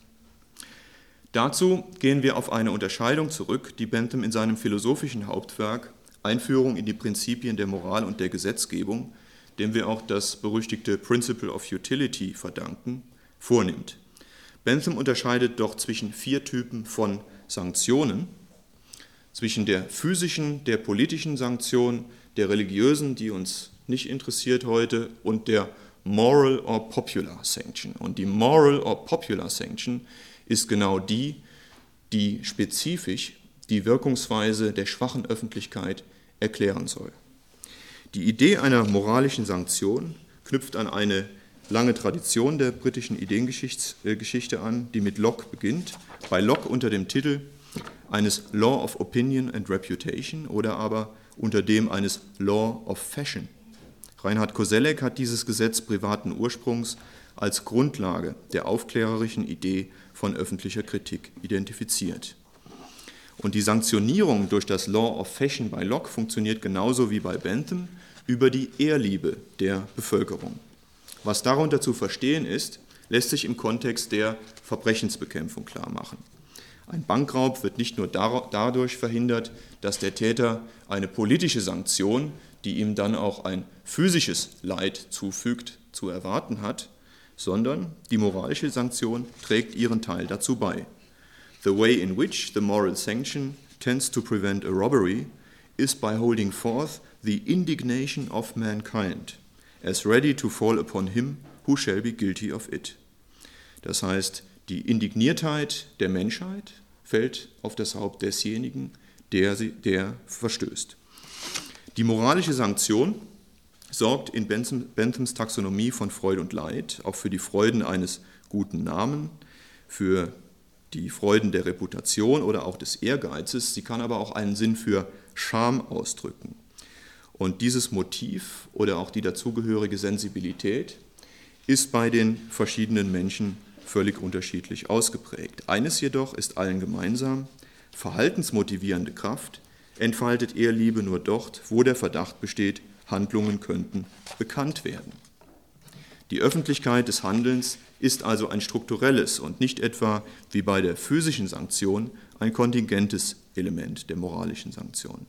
Speaker 2: Dazu gehen wir auf eine Unterscheidung zurück, die Bentham in seinem philosophischen Hauptwerk Einführung in die Prinzipien der Moral und der Gesetzgebung, dem wir auch das berüchtigte Principle of Utility verdanken, vornimmt. Bentham unterscheidet doch zwischen vier Typen von Sanktionen, zwischen der physischen, der politischen Sanktion, der religiösen, die uns nicht interessiert heute, und der Moral or Popular Sanction. Und die Moral or Popular Sanction ist genau die, die spezifisch die Wirkungsweise der schwachen Öffentlichkeit erklären soll. Die Idee einer moralischen Sanktion knüpft an eine lange Tradition der britischen Ideengeschichte an, die mit Locke beginnt, bei Locke unter dem Titel eines Law of Opinion and Reputation oder aber unter dem eines Law of Fashion. Reinhard Koselleck hat dieses Gesetz privaten Ursprungs als Grundlage der aufklärerischen Idee von öffentlicher Kritik identifiziert. Und die Sanktionierung durch das Law of Fashion bei Locke funktioniert genauso wie bei Bentham über die Ehrliebe der Bevölkerung. Was darunter zu verstehen ist, lässt sich im Kontext der Verbrechensbekämpfung klarmachen. Ein Bankraub wird nicht nur dadurch verhindert, dass der Täter eine politische Sanktion, die ihm dann auch ein physisches Leid zufügt, zu erwarten hat, sondern die moralische Sanktion trägt ihren Teil dazu bei. The way in which the moral sanction tends to prevent a robbery is by holding forth the indignation of mankind, as ready to fall upon him who shall be guilty of it. Das heißt, die Indigniertheit der Menschheit fällt auf das Haupt desjenigen, der, sie, der verstößt. Die moralische Sanktion sorgt in Benthams Taxonomie von Freud und Leid auch für die Freuden eines guten Namens, für die Freuden der Reputation oder auch des Ehrgeizes. Sie kann aber auch einen Sinn für Scham ausdrücken. Und dieses Motiv oder auch die dazugehörige Sensibilität ist bei den verschiedenen Menschen völlig unterschiedlich ausgeprägt. Eines jedoch ist allen gemeinsam: verhaltensmotivierende Kraft entfaltet Ehrliebe nur dort, wo der Verdacht besteht, Handlungen könnten bekannt werden. Die Öffentlichkeit des Handelns ist also ein strukturelles und nicht etwa wie bei der physischen Sanktion ein kontingentes Element der moralischen Sanktion.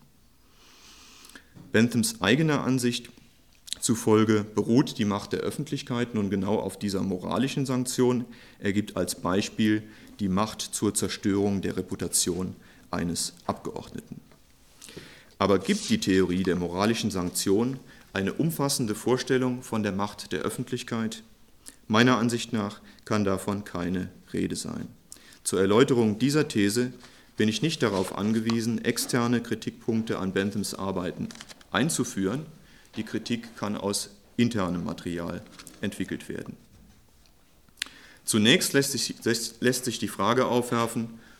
Speaker 2: Benthams eigener Ansicht zufolge beruht die Macht der Öffentlichkeit nun genau auf dieser moralischen Sanktion. Er gibt als Beispiel die Macht zur Zerstörung der Reputation eines Abgeordneten. Aber gibt die Theorie der moralischen Sanktion eine umfassende Vorstellung von der Macht der Öffentlichkeit? Meiner Ansicht nach kann davon keine Rede sein. Zur Erläuterung dieser These bin ich nicht darauf angewiesen, externe Kritikpunkte an Benthams Arbeiten einzuführen. Die Kritik kann aus internem Material entwickelt werden. Zunächst lässt sich, lässt sich die Frage aufwerfen,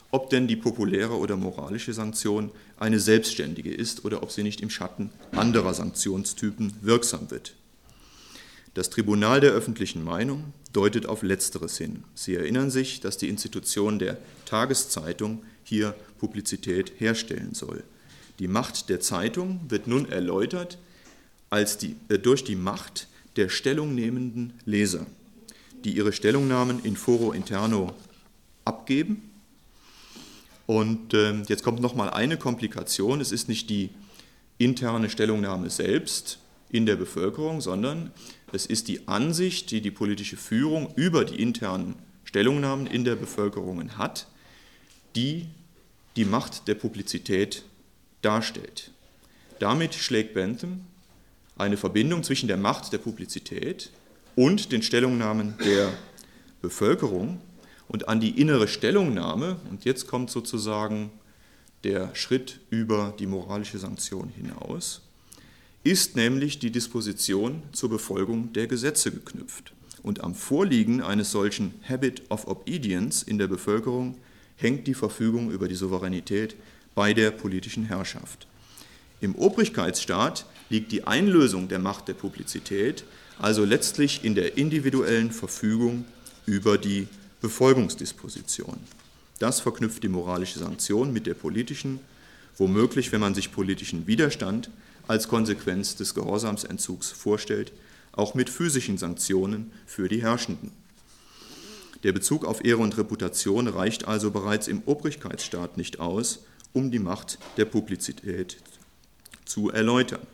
Speaker 2: ob denn die populäre oder moralische Sanktion eine selbstständige ist oder ob sie nicht im Schatten anderer Sanktionstypen wirksam wird. Das Tribunal der öffentlichen Meinung deutet auf Letzteres hin. Sie erinnern sich, dass die Institution der Tageszeitung hier Publizität herstellen soll. Die Macht der Zeitung wird nun erläutert als die, äh, durch die Macht der stellungnehmenden Leser, die ihre Stellungnahmen in foro interno abgeben. Und äh, jetzt kommt nochmal eine Komplikation. Es ist nicht die interne Stellungnahme selbst in der Bevölkerung, sondern es ist die Ansicht, die die politische Führung über die internen Stellungnahmen in der Bevölkerung hat, die die Macht der Publizität darstellt. Damit schlägt Bentham eine Verbindung zwischen der Macht der Publizität und den Stellungnahmen der Bevölkerung und an die innere Stellungnahme, und jetzt kommt sozusagen der Schritt über die moralische Sanktion hinaus, ist nämlich die Disposition zur Befolgung der Gesetze geknüpft. Und am Vorliegen eines solchen Habit of Obedience in der Bevölkerung hängt die Verfügung über die Souveränität bei der politischen Herrschaft. Im Obrigkeitsstaat liegt die Einlösung der Macht der Publizität also letztlich in der individuellen Verfügung über die Befolgungsdisposition. Das verknüpft die moralische Sanktion mit der politischen, womöglich, wenn man sich politischen Widerstand als Konsequenz des Gehorsamsentzugs vorstellt, auch mit physischen Sanktionen für die Herrschenden. Der Bezug auf Ehre und Reputation reicht also bereits im Obrigkeitsstaat nicht aus, um die Macht der Publizität zu erläutern.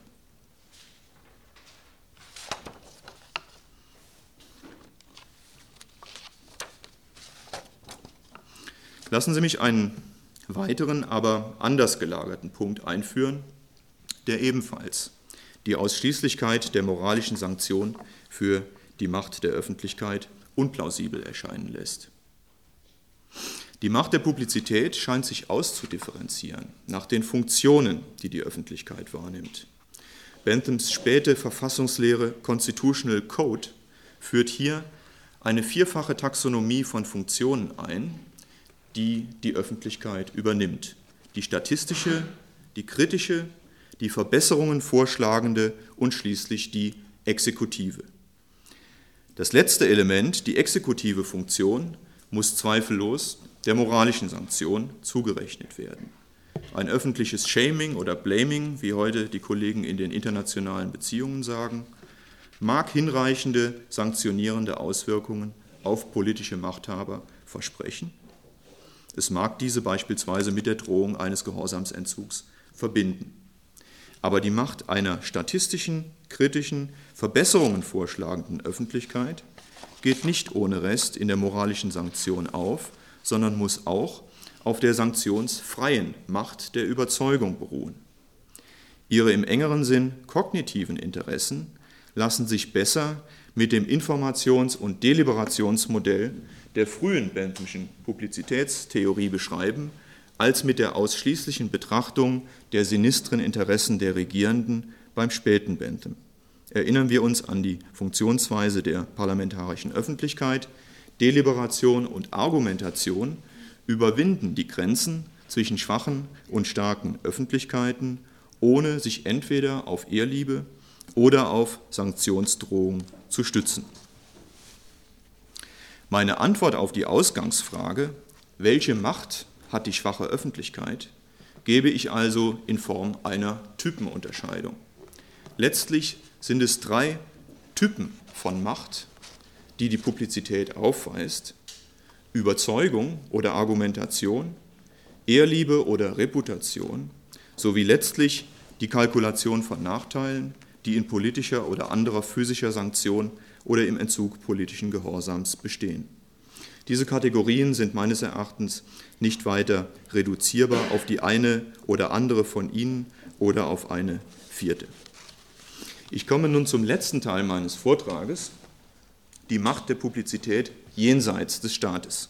Speaker 2: Lassen Sie mich einen weiteren, aber anders gelagerten Punkt einführen, der ebenfalls die Ausschließlichkeit der moralischen Sanktion für die Macht der Öffentlichkeit unplausibel erscheinen lässt. Die Macht der Publizität scheint sich auszudifferenzieren nach den Funktionen, die die Öffentlichkeit wahrnimmt. Benthams späte Verfassungslehre Constitutional Code führt hier eine vierfache Taxonomie von Funktionen ein, die die Öffentlichkeit übernimmt. Die statistische, die kritische, die Verbesserungen vorschlagende und schließlich die Exekutive. Das letzte Element, die exekutive Funktion, muss zweifellos der moralischen Sanktion zugerechnet werden. Ein öffentliches Shaming oder Blaming, wie heute die Kollegen in den internationalen Beziehungen sagen, mag hinreichende sanktionierende Auswirkungen auf politische Machthaber versprechen. Es mag diese beispielsweise mit der Drohung eines Gehorsamsentzugs verbinden. Aber die Macht einer statistischen, kritischen, Verbesserungen vorschlagenden Öffentlichkeit geht nicht ohne Rest in der moralischen Sanktion auf, sondern muss auch auf der sanktionsfreien Macht der Überzeugung beruhen. Ihre im engeren Sinn kognitiven Interessen lassen sich besser mit dem Informations- und Deliberationsmodell der frühen Benthamschen Publizitätstheorie beschreiben, als mit der ausschließlichen Betrachtung der sinistren Interessen der Regierenden beim späten Bentham. Erinnern wir uns an die Funktionsweise der parlamentarischen Öffentlichkeit. Deliberation und Argumentation überwinden die Grenzen zwischen schwachen und starken Öffentlichkeiten, ohne sich entweder auf Ehrliebe oder auf Sanktionsdrohung zu stützen. Meine Antwort auf die Ausgangsfrage, welche Macht hat die schwache Öffentlichkeit, gebe ich also in Form einer Typenunterscheidung. Letztlich sind es drei Typen von Macht, die die Publizität aufweist: Überzeugung oder Argumentation, Ehrliebe oder Reputation, sowie letztlich die Kalkulation von Nachteilen, die in politischer oder anderer physischer Sanktion oder im Entzug politischen Gehorsams bestehen. Diese Kategorien sind meines Erachtens nicht weiter reduzierbar auf die eine oder andere von ihnen oder auf eine vierte. Ich komme nun zum letzten Teil meines Vortrages, die Macht der Publizität jenseits des Staates.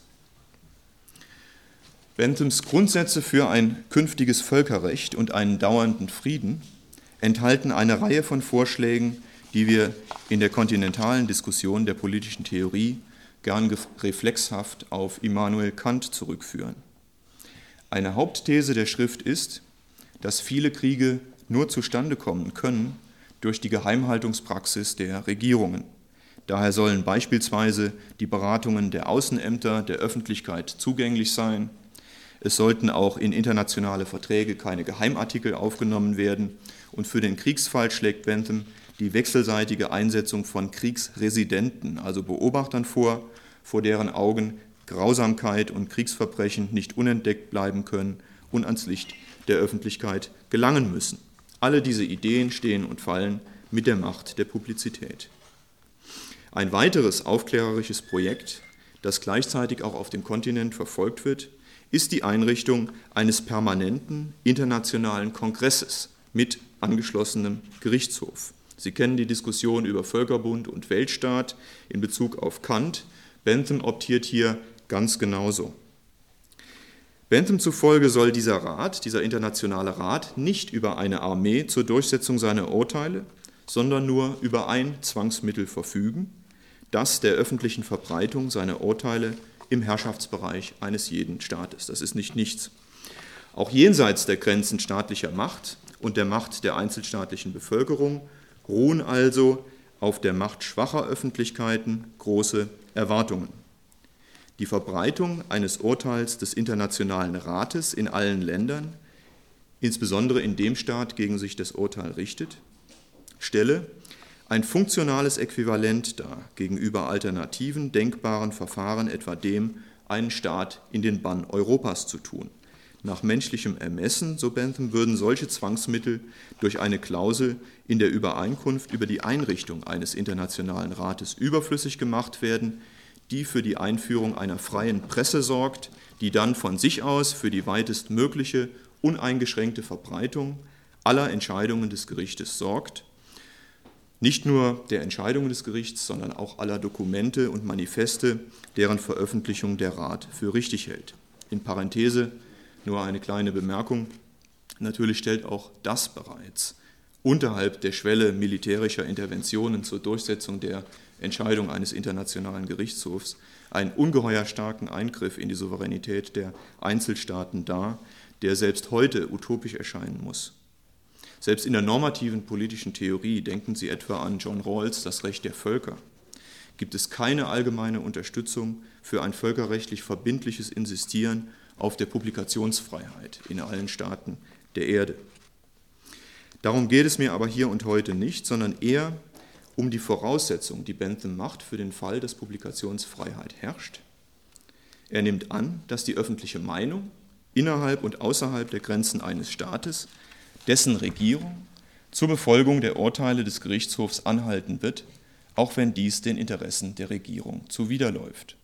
Speaker 2: Benthams Grundsätze für ein künftiges Völkerrecht und einen dauernden Frieden enthalten eine Reihe von Vorschlägen, die wir in der kontinentalen Diskussion der politischen Theorie gern reflexhaft auf Immanuel Kant zurückführen. Eine Hauptthese der Schrift ist, dass viele Kriege nur zustande kommen können durch die Geheimhaltungspraxis der Regierungen. Daher sollen beispielsweise die Beratungen der Außenämter der Öffentlichkeit zugänglich sein. Es sollten auch in internationale Verträge keine Geheimartikel aufgenommen werden. Und für den Kriegsfall schlägt Bentham die wechselseitige Einsetzung von Kriegsresidenten, also Beobachtern vor, vor deren Augen Grausamkeit und Kriegsverbrechen nicht unentdeckt bleiben können und ans Licht der Öffentlichkeit gelangen müssen. Alle diese Ideen stehen und fallen mit der Macht der Publizität. Ein weiteres aufklärerisches Projekt, das gleichzeitig auch auf dem Kontinent verfolgt wird, ist die Einrichtung eines permanenten internationalen Kongresses mit angeschlossenem Gerichtshof. Sie kennen die Diskussion über Völkerbund und Weltstaat in Bezug auf Kant. Bentham optiert hier ganz genauso. Bentham zufolge soll dieser Rat, dieser internationale Rat, nicht über eine Armee zur Durchsetzung seiner Urteile, sondern nur über ein Zwangsmittel verfügen, das der öffentlichen Verbreitung seiner Urteile im Herrschaftsbereich eines jeden Staates. Das ist nicht nichts. Auch jenseits der Grenzen staatlicher Macht und der Macht der einzelstaatlichen Bevölkerung ruhen also auf der Macht schwacher Öffentlichkeiten große Erwartungen. Die Verbreitung eines Urteils des Internationalen Rates in allen Ländern, insbesondere in dem Staat, gegen sich das Urteil richtet, stelle ein funktionales Äquivalent dar gegenüber alternativen, denkbaren Verfahren, etwa dem, einen Staat in den Bann Europas zu tun. Nach menschlichem Ermessen, so Bentham, würden solche Zwangsmittel durch eine Klausel in der Übereinkunft über die Einrichtung eines internationalen Rates überflüssig gemacht werden, die für die Einführung einer freien Presse sorgt, die dann von sich aus für die weitest mögliche, uneingeschränkte Verbreitung aller Entscheidungen des Gerichtes sorgt. Nicht nur der Entscheidungen des Gerichts, sondern auch aller Dokumente und Manifeste, deren Veröffentlichung der Rat für richtig hält. In Parenthese nur eine kleine Bemerkung. Natürlich stellt auch das bereits unterhalb der Schwelle militärischer Interventionen zur Durchsetzung der Entscheidung eines internationalen Gerichtshofs einen ungeheuer starken Eingriff in die Souveränität der Einzelstaaten dar, der selbst heute utopisch erscheinen muss. Selbst in der normativen politischen Theorie, denken Sie etwa an John Rawls, das Recht der Völker, gibt es keine allgemeine Unterstützung für ein völkerrechtlich verbindliches Insistieren auf der Publikationsfreiheit in allen Staaten der Erde. Darum geht es mir aber hier und heute nicht, sondern eher um die Voraussetzung, die Bentham macht für den Fall, dass Publikationsfreiheit herrscht. Er nimmt an, dass die öffentliche Meinung innerhalb und außerhalb der Grenzen eines Staates dessen Regierung zur Befolgung der Urteile des Gerichtshofs anhalten wird, auch wenn dies den Interessen der Regierung zuwiderläuft.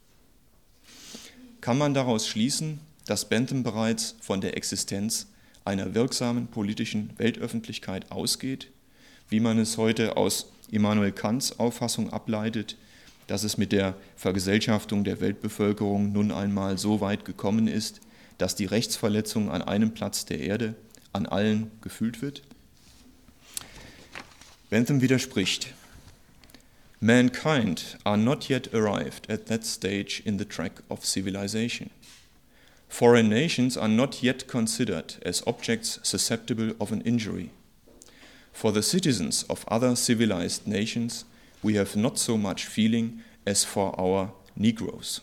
Speaker 2: Kann man daraus schließen, dass Bentham bereits von der Existenz einer wirksamen politischen Weltöffentlichkeit ausgeht, wie man es heute aus Immanuel Kants Auffassung ableitet, dass es mit der Vergesellschaftung der Weltbevölkerung nun einmal so weit gekommen ist, dass die Rechtsverletzung an einem Platz der Erde an allen gefühlt wird? Bentham widerspricht. Mankind are not yet arrived at that stage in the track of civilization. Foreign nations are not yet considered as objects susceptible of an injury. For the citizens of other civilized nations, we have not so much feeling as for our Negroes.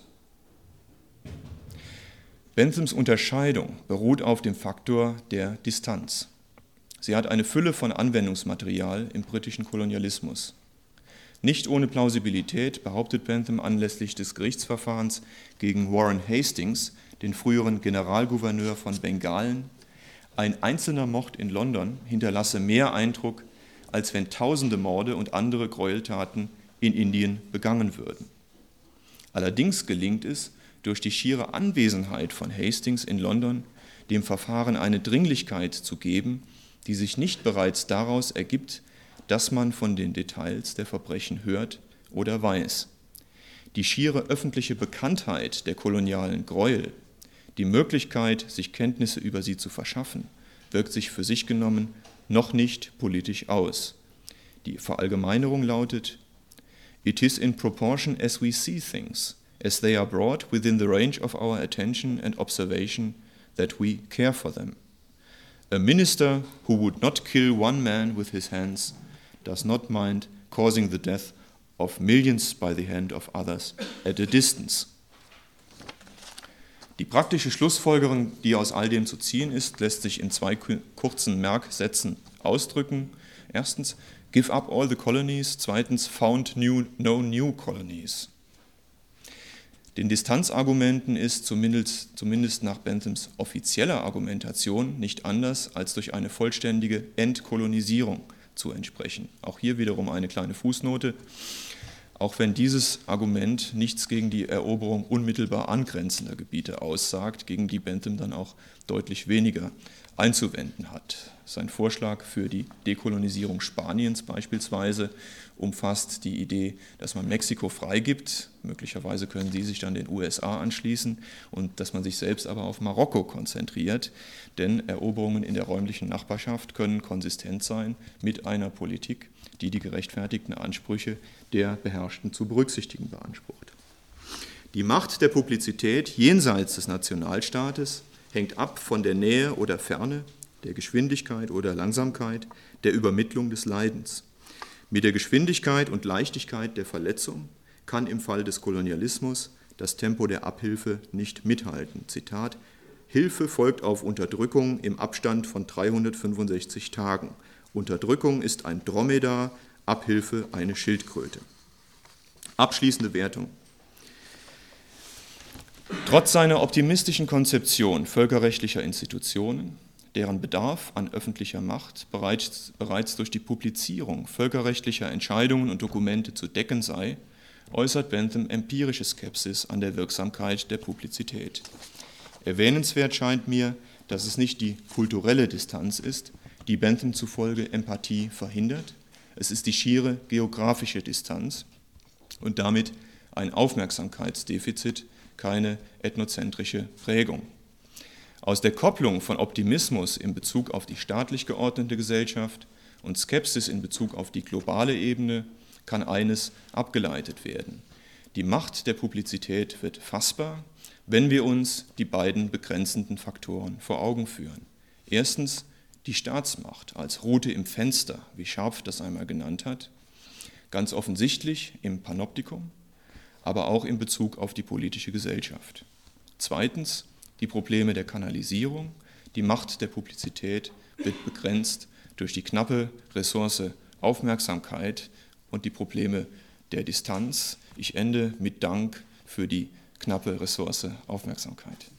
Speaker 2: Benthams Unterscheidung beruht auf dem Faktor der Distanz. Sie hat eine Fülle von Anwendungsmaterial im britischen Kolonialismus. Nicht ohne Plausibilität behauptet Bentham anlässlich des Gerichtsverfahrens gegen Warren Hastings, den früheren Generalgouverneur von Bengalen, ein einzelner Mord in London hinterlasse mehr Eindruck, als wenn tausende Morde und andere Gräueltaten in Indien begangen würden. Allerdings gelingt es, durch die schiere Anwesenheit von Hastings in London dem Verfahren eine Dringlichkeit zu geben, die sich nicht bereits daraus ergibt, dass man von den Details der Verbrechen hört oder weiß. Die schiere öffentliche Bekanntheit der kolonialen Gräuel, die Möglichkeit, sich Kenntnisse über sie zu verschaffen, wirkt sich für sich genommen noch nicht politisch aus. Die Verallgemeinerung lautet: It is in proportion as we see things, as they are brought within the range of our attention and observation, that we care for them. A minister who would not kill one man with his hands does not mind causing the death of millions by the hand of others at a distance. Die praktische Schlussfolgerung, die aus all dem zu ziehen ist, lässt sich in zwei kurzen Merksätzen ausdrücken. Erstens, give up all the colonies. Zweitens, found new, no new colonies. Den Distanzargumenten ist zumindest, zumindest nach Benthams offizieller Argumentation nicht anders als durch eine vollständige Entkolonisierung zu entsprechen. Auch hier wiederum eine kleine Fußnote. Auch wenn dieses Argument nichts gegen die Eroberung unmittelbar angrenzender Gebiete aussagt, gegen die Bentham dann auch deutlich weniger einzuwenden hat. Sein Vorschlag für die Dekolonisierung Spaniens beispielsweise umfasst die Idee, dass man Mexiko freigibt, möglicherweise können sie sich dann den U S A anschließen, und dass man sich selbst aber auf Marokko konzentriert, denn Eroberungen in der räumlichen Nachbarschaft können konsistent sein mit einer Politik, die die gerechtfertigten Ansprüche der Beherrschten zu berücksichtigen beansprucht. Die Macht der Publizität jenseits des Nationalstaates hängt ab von der Nähe oder Ferne, der Geschwindigkeit oder Langsamkeit, der Übermittlung des Leidens. Mit der Geschwindigkeit und Leichtigkeit der Verletzung kann im Fall des Kolonialismus das Tempo der Abhilfe nicht mithalten. Zitat: Hilfe folgt auf Unterdrückung im Abstand von dreihundertfünfundsechzig Tagen. Unterdrückung ist ein Dromedar, Abhilfe eine Schildkröte. Abschließende Wertung. Trotz seiner optimistischen Konzeption völkerrechtlicher Institutionen, deren Bedarf an öffentlicher Macht bereits, bereits durch die Publizierung völkerrechtlicher Entscheidungen und Dokumente zu decken sei, äußert Bentham empirische Skepsis an der Wirksamkeit der Publizität. Erwähnenswert scheint mir, dass es nicht die kulturelle Distanz ist, die Bentham zufolge Empathie verhindert. Es ist die schiere geografische Distanz und damit ein Aufmerksamkeitsdefizit, keine ethnozentrische Prägung. Aus der Kopplung von Optimismus in Bezug auf die staatlich geordnete Gesellschaft und Skepsis in Bezug auf die globale Ebene kann eines abgeleitet werden. Die Macht der Publizität wird fassbar, wenn wir uns die beiden begrenzenden Faktoren vor Augen führen. Erstens die Staatsmacht als Rute im Fenster, wie Scharpf das einmal genannt hat, ganz offensichtlich im Panoptikum, aber auch in Bezug auf die politische Gesellschaft. Zweitens die Probleme der Kanalisierung. Die Macht der Publizität wird begrenzt durch die knappe Ressource Aufmerksamkeit und die Probleme der Distanz. Ich ende mit Dank für die knappe Ressource Aufmerksamkeit.